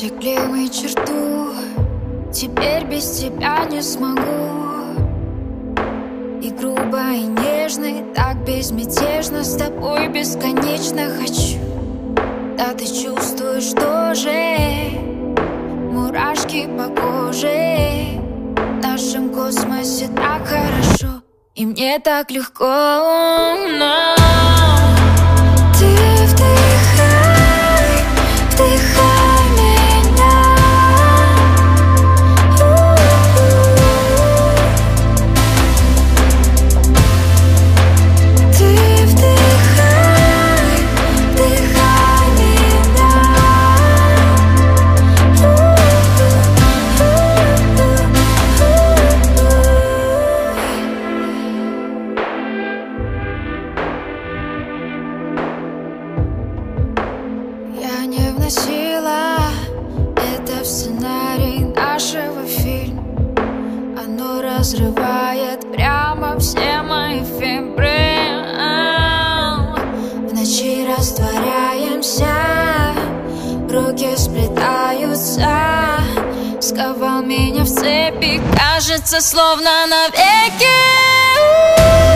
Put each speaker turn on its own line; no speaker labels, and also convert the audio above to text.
Пересекли мы черту, теперь без тебя не смогу. И грубо, и нежно, и так безмятежно с тобой бесконечно хочу. Да ты чувствуешь тоже мурашки по коже. В нашем космосе так хорошо, и мне так легко. Но ты вдыхай, вдыхай меня. Ты вдыхай, вдыхай меня. Я не вносила это в сценарий нашего фильма. Оно разрывает прямо все мои фибры. В ночи растворяемся, руки сплетаются. Сковал меня в цепи, кажется, словно навеки.